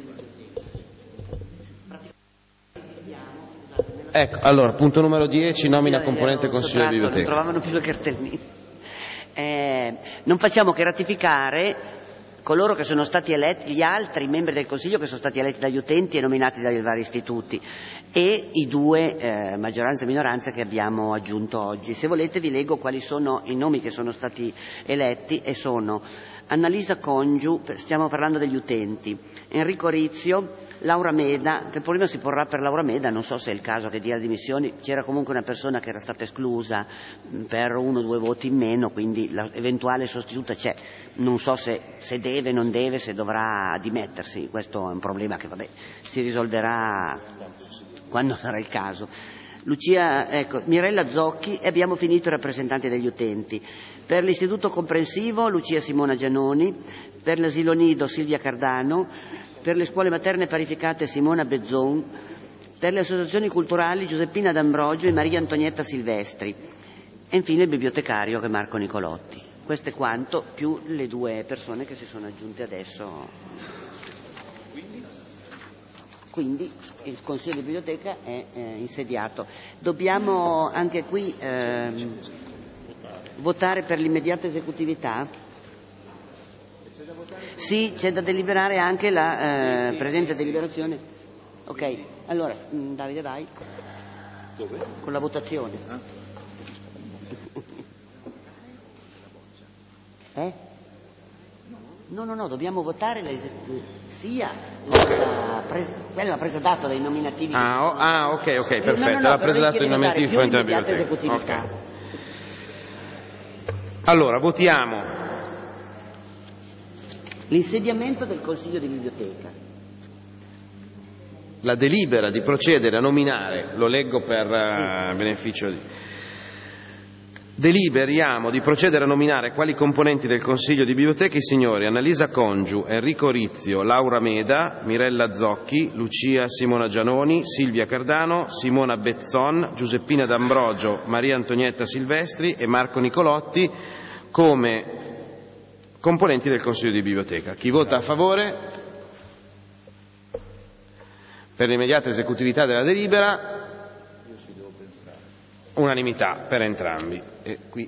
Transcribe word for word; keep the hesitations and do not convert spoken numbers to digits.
Ecco, allora, punto numero dieci, nomina componente Consiglio di Biblioteca. Non trovavano più le cartelline. Eh, non facciamo che ratificare coloro che sono stati eletti, gli altri membri del Consiglio che sono stati eletti dagli utenti e nominati dai vari istituti, e i due eh, maggioranza e minoranza che abbiamo aggiunto oggi. Se volete vi leggo quali sono i nomi che sono stati eletti, e sono Annalisa Congiu, stiamo parlando degli utenti, Enrico Rizio, Laura Meda. Il problema si porrà per Laura Meda, non so se è il caso che dia le dimissioni, c'era comunque una persona che era stata esclusa per uno o due voti in meno, quindi l'eventuale sostituta c'è, non so se, se deve, non deve, se dovrà dimettersi, questo è un problema che vabbè si risolverà quando sarà il caso. Lucia, ecco, Mirella Zocchi, e abbiamo finito i rappresentanti degli utenti. Per l'Istituto Comprensivo Lucia Simona Giannoni, per l'Asilo Nido Silvia Cardano, per le scuole materne parificate Simona Bezzon, per le associazioni culturali Giuseppina D'Ambrogio e Maria Antonietta Silvestri, e infine il bibliotecario che è Marco Nicolotti. Questo è quanto, più le due persone che si sono aggiunte adesso. Quindi il Consiglio di Biblioteca è eh, insediato. Dobbiamo anche qui ehm, votare per l'immediata esecutività? Sì, c'è da deliberare anche la eh, presente deliberazione. Ok, allora mh, Davide vai. Dove? Con la votazione. Eh? No, no, no, dobbiamo votare la, sia la presa, quella è la presa d'atto dei nominativi. Ah, oh, ah ok, ok, perfetto, no, no, no, la presa d'atto dei nominativi fronte alla biblioteca. Okay. Allora, votiamo l'insediamento del Consiglio di Biblioteca. La delibera di procedere a nominare, lo leggo per uh, beneficio di... Deliberiamo di procedere a nominare quali componenti del Consiglio di Biblioteca i signori Annalisa Congiu, Enrico Rizio, Laura Meda, Mirella Zocchi, Lucia Simona Giannoni, Silvia Cardano, Simona Bezzon, Giuseppina D'Ambrogio, Maria Antonietta Silvestri e Marco Nicolotti come componenti del Consiglio di Biblioteca. Chi vota a favore? Per l'immediata esecutività della delibera? Unanimità per entrambi. E qui